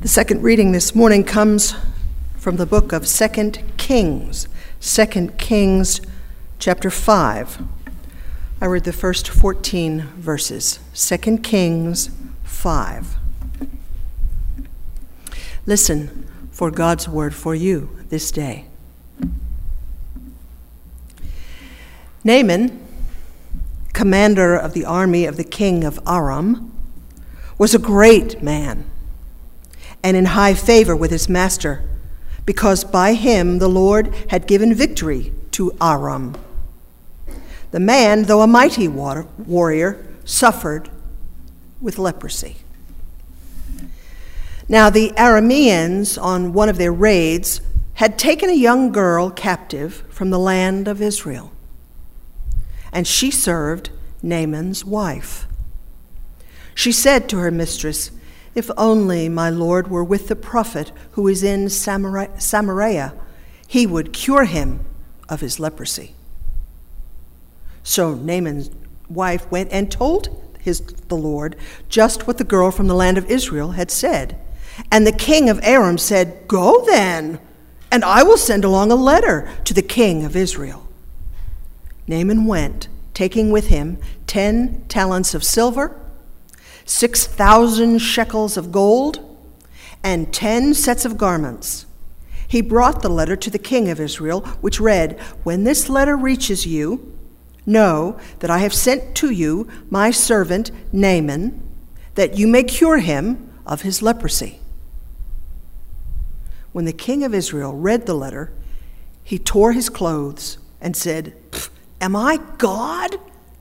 The second reading this morning comes from the book of 2 Kings, 2 Kings chapter 5. I read the first 14 verses, 2 Kings 5. Listen for God's word for you this day. Naaman, commander of the army of the king of Aram, was a great man and in high favor with his master, because by him the Lord had given victory to Aram. The man, though a mighty warrior, suffered with leprosy. Now the Arameans, on one of their raids, had taken a young girl captive from the land of Israel, and she served Naaman's wife. She said to her mistress, "If only my Lord were with the prophet who is in Samaria, he would cure him of his leprosy." So Naaman's wife went and told the Lord just what the girl from the land of Israel had said. And the king of Aram said, "Go then, and I will send along a letter to the king of Israel." Naaman went, taking with him 10 talents of silver, 6,000 shekels of gold, and 10 sets of garments. He brought the letter to the king of Israel, which read, "When this letter reaches you, know that I have sent to you my servant Naaman, that you may cure him of his leprosy." When the king of Israel read the letter, he tore his clothes and said, "Am I God,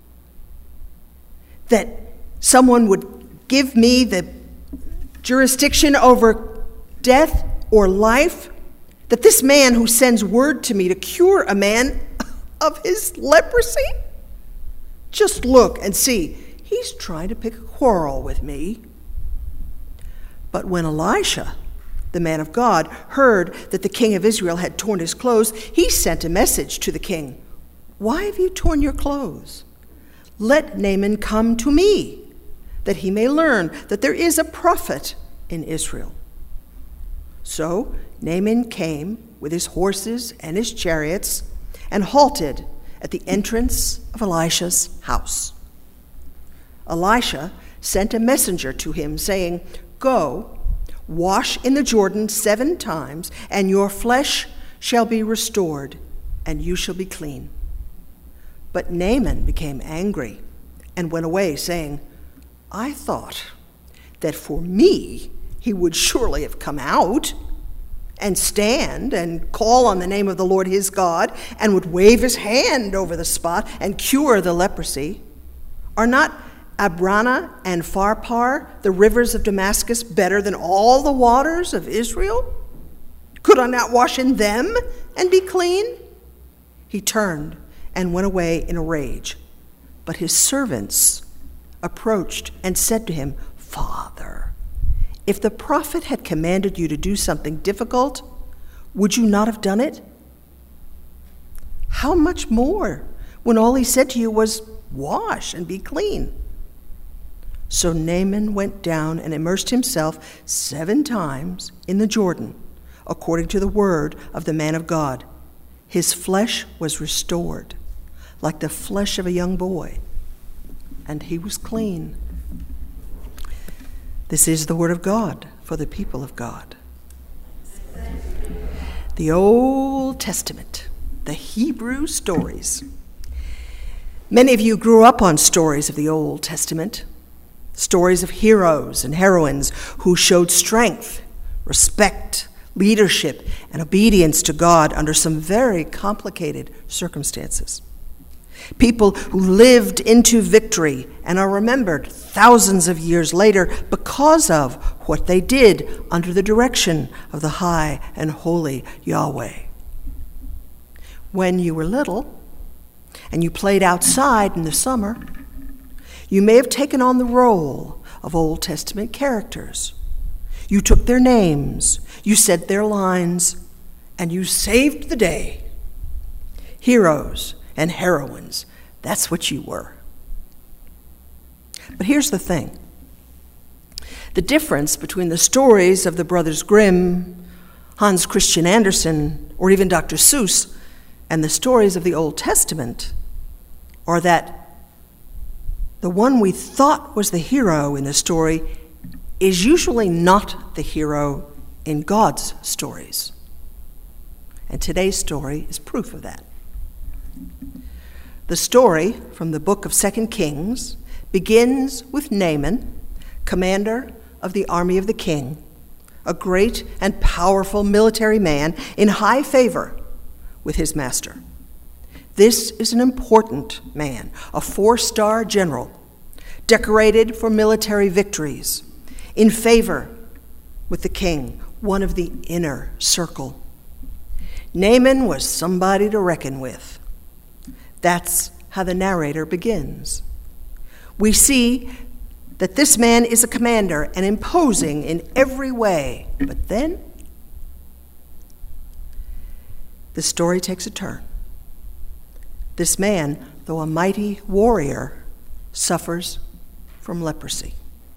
that someone would give me the jurisdiction over death or life? That this man who sends word to me to cure a man of his leprosy? Just look and see, he's trying to pick a quarrel with me." But when Elisha, the man of God, heard that the king of Israel had torn his clothes, he sent a message to the king. "Why have you torn your clothes? Let Naaman come to me, that he may learn that there is a prophet in Israel." So Naaman came with his horses and his chariots and halted at the entrance of Elisha's house. Elisha sent a messenger to him, saying, "Go, wash in the Jordan 7 times, and your flesh shall be restored, and you shall be clean." But Naaman became angry and went away, saying, "I thought that for me he would surely have come out and stand and call on the name of the Lord his God, and would wave his hand over the spot and cure the leprosy. Are not Abana and Pharpar, the rivers of Damascus, better than all the waters of Israel? Could I not wash in them and be clean?" He turned and went away in a rage. But his servants approached and said to him, "Father, if the prophet had commanded you to do something difficult, would you not have done it? How much more when all he said to you was, 'Wash and be clean'?" So Naaman went down and immersed himself 7 times in the Jordan, according to the word of the man of God. His flesh was restored, like the flesh of a young boy, and he was clean. This is the word of God for the people of God. The Old Testament, the Hebrew stories. Many of you grew up on stories of the Old Testament, stories of heroes and heroines who showed strength, respect, leadership, and obedience to God under some very complicated circumstances. People who lived into victory and are remembered thousands of years later because of what they did under the direction of the high and holy Yahweh. When you were little and you played outside in the summer, you may have taken on the role of Old Testament characters. You took their names, you said their lines, and you saved the day. Heroes and heroines, that's what you were. But here's the thing. The difference between the stories of the Brothers Grimm, Hans Christian Andersen, or even Dr. Seuss, and the stories of the Old Testament are that the one we thought was the hero in the story is usually not the hero in God's stories. And today's story is proof of that. The story from the book of 2 Kings begins with Naaman, commander of the army of the king, a great and powerful military man in high favor with his master. This is an important man, a 4-star general, decorated for military victories, in favor with the king, one of the inner circle. Naaman was somebody to reckon with. That's how the narrator begins. We see that this man is a commander and imposing in every way. But then, the story takes a turn. This man, though a mighty warrior, suffers from leprosy.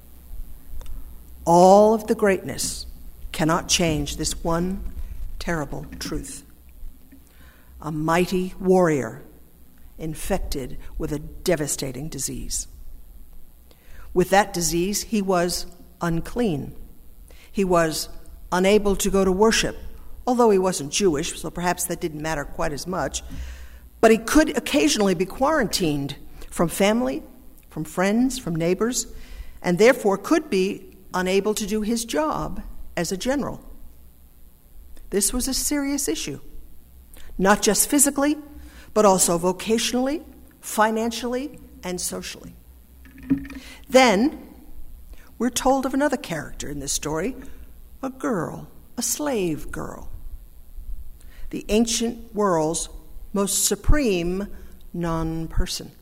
All of the greatness cannot change this one terrible truth. A mighty warrior infected with a devastating disease. With that disease, he was unclean. He was unable to go to worship, although he wasn't Jewish, so perhaps that didn't matter quite as much. But he could occasionally be quarantined from family, from friends, from neighbors, and therefore could be unable to do his job as a general. This was a serious issue, not just physically, but also vocationally, financially, and socially. Then, we're told of another character in this story, a girl, a slave girl, the ancient world's most supreme non-person.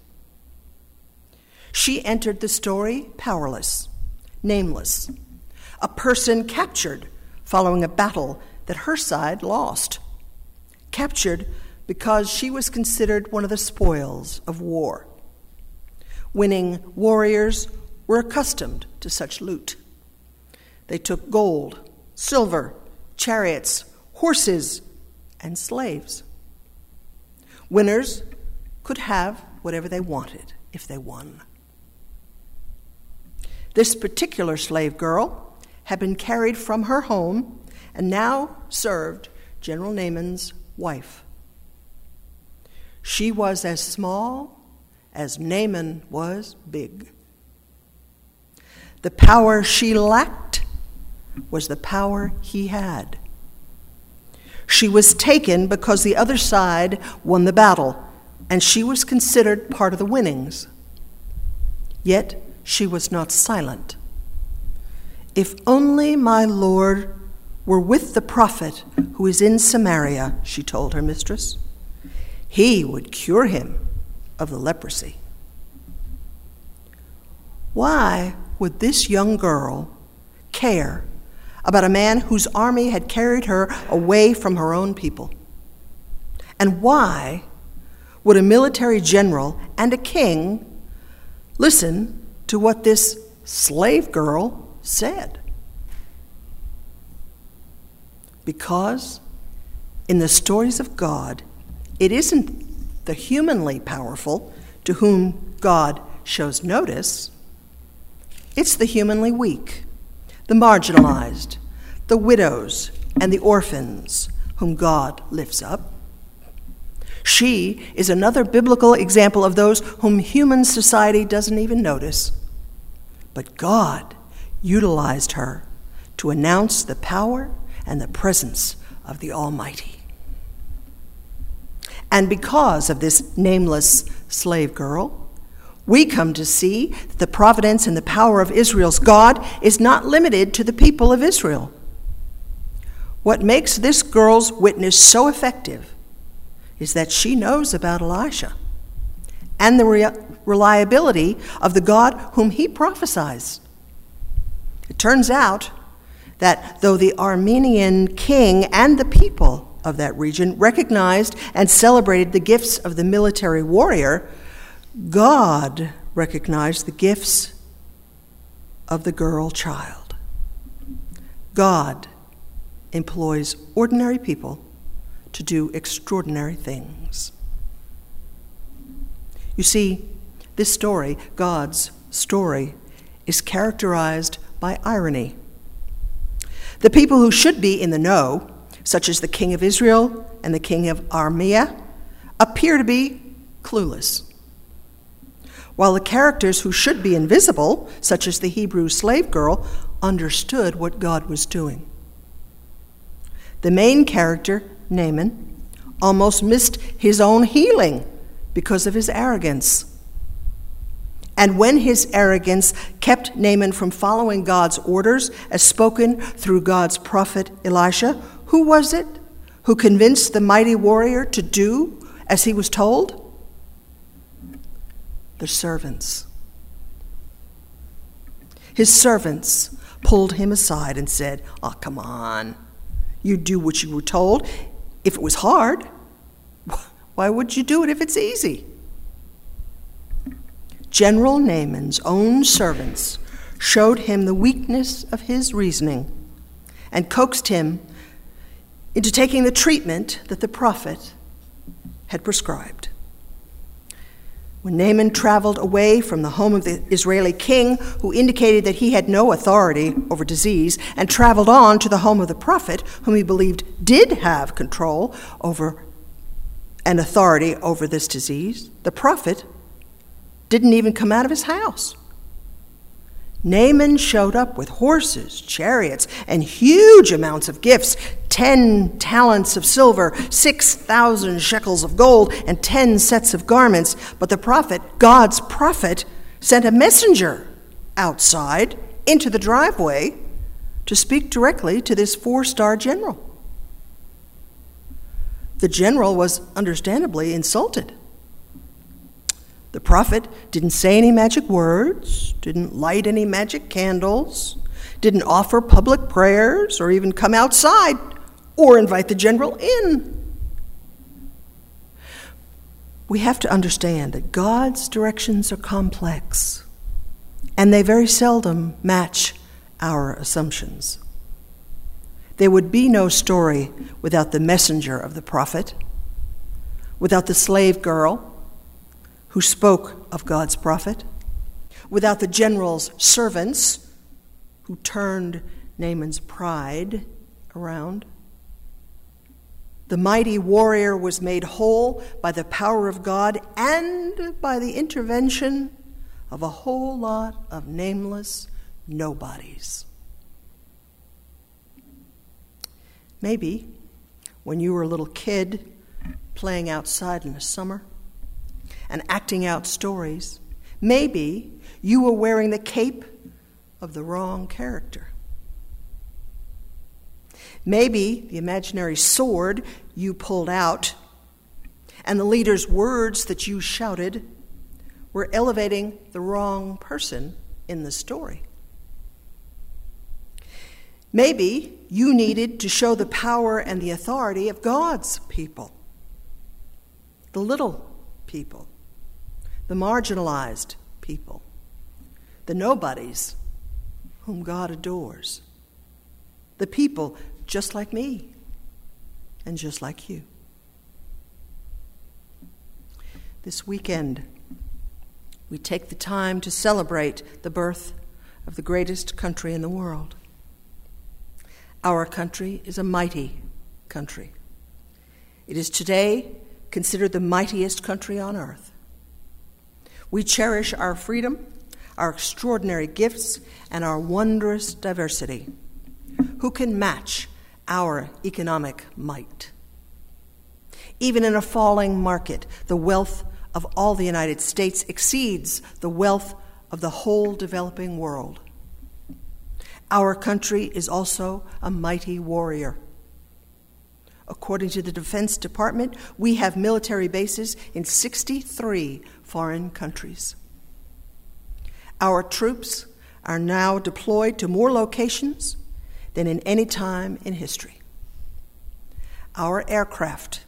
She entered the story powerless, nameless, a person captured following a battle that her side lost, captured because she was considered one of the spoils of war. Winning warriors were accustomed to such loot. They took gold, silver, chariots, horses, and slaves. Winners could have whatever they wanted if they won. This particular slave girl had been carried from her home and now served General Naaman's wife. She was as small as Naaman was big. The power she lacked was the power he had. She was taken because the other side won the battle, and she was considered part of the winnings. Yet she was not silent. If only my Lord were with the prophet who is in Samaria, she told her mistress, he would cure him of the leprosy. Why would this young girl care about a man whose army had carried her away from her own people? And why would a military general and a king listen to what this slave girl said? Because in the stories of God, it isn't the humanly powerful to whom God shows notice. It's the humanly weak, the marginalized, the widows, and the orphans whom God lifts up. She is another biblical example of those whom human society doesn't even notice. But God utilized her to announce the power and the presence of the Almighty. And because of this nameless slave girl, we come to see that the providence and the power of Israel's God is not limited to the people of Israel. What makes this girl's witness so effective is that she knows about Elisha and the reliability of the God whom he prophesies. It turns out that though the Armenian king and the people of that region recognized and celebrated the gifts of the military warrior, God recognized the gifts of the girl child. God employs ordinary people to do extraordinary things. You see, this story, God's story, is characterized by irony. The people who should be in the know, such as the king of Israel and the king of Armenia, appear to be clueless, while the characters who should be invisible, such as the Hebrew slave girl, understood what God was doing. The main character, Naaman, almost missed his own healing because of his arrogance. And when his arrogance kept Naaman from following God's orders as spoken through God's prophet Elisha, who was it who convinced the mighty warrior to do as he was told? The servants. His servants pulled him aside and said, "Oh, come on. You do what you were told. If it was hard, why would you do it if it's easy?" General Naaman's own servants showed him the weakness of his reasoning and coaxed him into taking the treatment that the prophet had prescribed. When Naaman traveled away from the home of the Israeli king, who indicated that he had no authority over disease, and traveled on to the home of the prophet, whom he believed did have control over and authority over this disease, the prophet didn't even come out of his house. Naaman showed up with horses, chariots, and huge amounts of gifts, 10 talents of silver, 6,000 shekels of gold, and 10 sets of garments. But the prophet, God's prophet, sent a messenger outside into the driveway to speak directly to this 4-star general. The general was understandably insulted. The prophet didn't say any magic words, didn't light any magic candles, didn't offer public prayers, or even come outside or invite the general in. We have to understand that God's directions are complex, and they very seldom match our assumptions. There would be no story without the messenger of the prophet, without the slave girl who spoke of God's prophet, without the general's servants who turned Naaman's pride around. The mighty warrior was made whole by the power of God and by the intervention of a whole lot of nameless nobodies. Maybe when you were a little kid playing outside in the summer and acting out stories, maybe you were wearing the cape of the wrong character. Maybe the imaginary sword you pulled out and the leader's words that you shouted were elevating the wrong person in the story. Maybe you needed to show the power and the authority of God's people, the little people, the marginalized people, the nobodies whom God adores, the people just like me and just like you. This weekend, we take the time to celebrate the birth of the greatest country in the world. Our country is a mighty country. It is today considered the mightiest country on earth. We cherish our freedom, our extraordinary gifts, and our wondrous diversity. Who can match our economic might? Even in a falling market, the wealth of all the United States exceeds the wealth of the whole developing world. Our country is also a mighty warrior. According to the Defense Department, we have military bases in 63 foreign countries. Our troops are now deployed to more locations than in any time in history. Our aircraft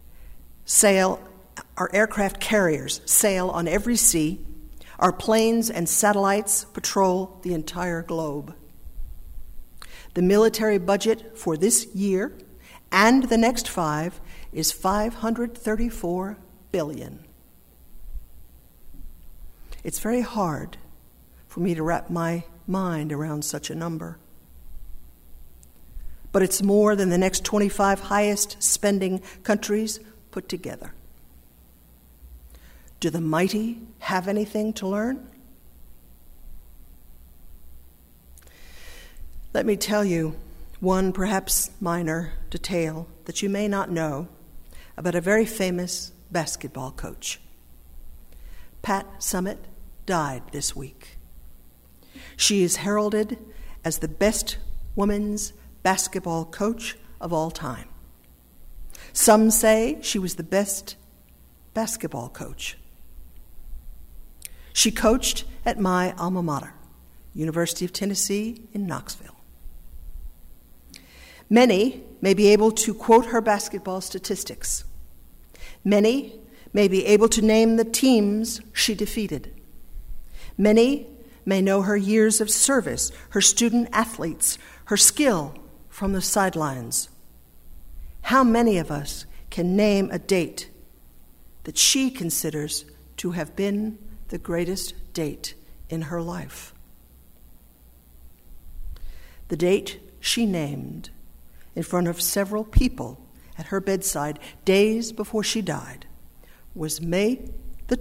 carriers sail on every sea. Our planes and satellites patrol the entire globe. The military budget for this year and the next 5 is $534 billion. It's very hard for me to wrap my mind around such a number. But it's more than the next 25 highest spending countries put together. Do the mighty have anything to learn? Let me tell you one perhaps minor detail that you may not know about a very famous basketball coach. Pat Summitt died this week. She is heralded as the best women's basketball coach of all time. Some say she was the best basketball coach. She coached at my alma mater, University of Tennessee in Knoxville. Many may be able to quote her basketball statistics. Many may be able to name the teams she defeated. Many may know her years of service, her student athletes, her skill from the sidelines. How many of us can name a date that she considers to have been the greatest date in her life? The date she named in front of several people at her bedside days before she died was May the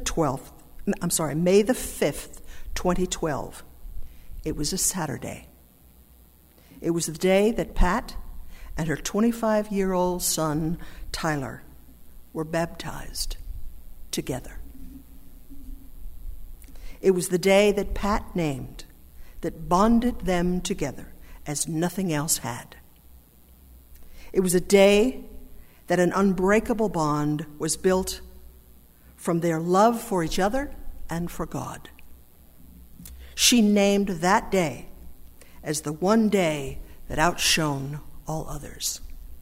5th, 2012. It was a Saturday. It was the day that Pat and her 25-year-old son, Tyler, were baptized together. It was the day that Pat named that bonded them together as nothing else had. It was a day that an unbreakable bond was built from their love for each other and for God. She named that day as the one day that outshone all others.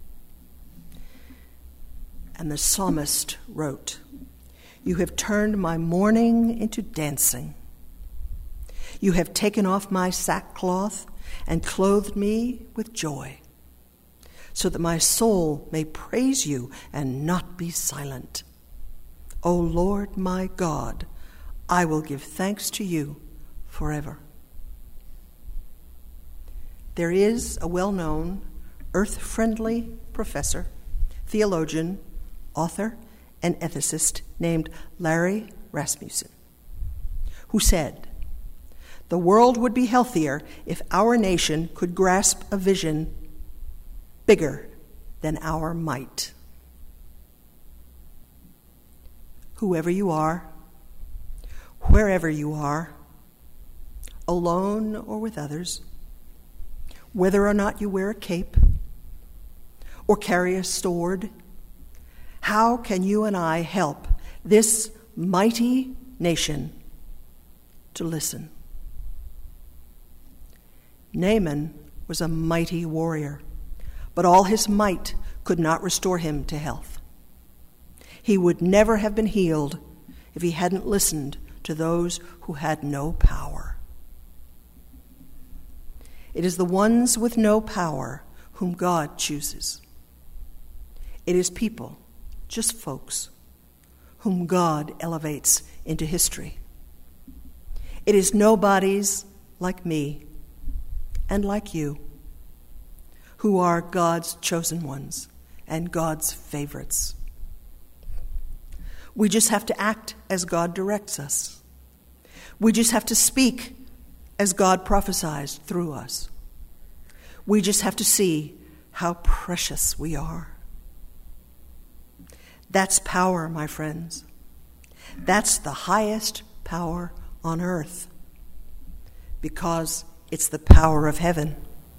And the psalmist wrote, "You have turned my mourning into dancing. You have taken off my sackcloth and clothed me with joy, so that my soul may praise you and not be silent. O Lord my God, I will give thanks to you forever." There is a well-known, earth-friendly professor, theologian, author, and ethicist named Larry Rasmussen, who said, "The world would be healthier if our nation could grasp a vision bigger than our might." Whoever you are, wherever you are, alone or with others, whether or not you wear a cape or carry a sword, how can you and I help this mighty nation to listen? Naaman was a mighty warrior, but all his might could not restore him to health. He would never have been healed if he hadn't listened to those who had no power. It is the ones with no power whom God chooses. It is people, just folks, whom God elevates into history. It is nobodies like me and like you who are God's chosen ones and God's favorites. We just have to act as God directs us. We just have to speak as God prophesies through us. We just have to see how precious we are. That's power, my friends. That's the highest power on earth, because it's the power of heaven.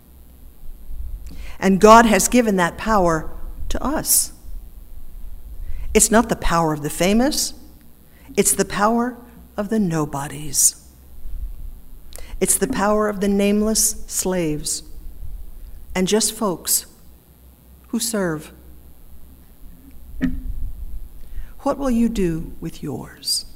And God has given that power to us. It's not the power of the famous. It's the power of the nobodies. It's the power of the nameless slaves and just folks who serve. What will you do with yours?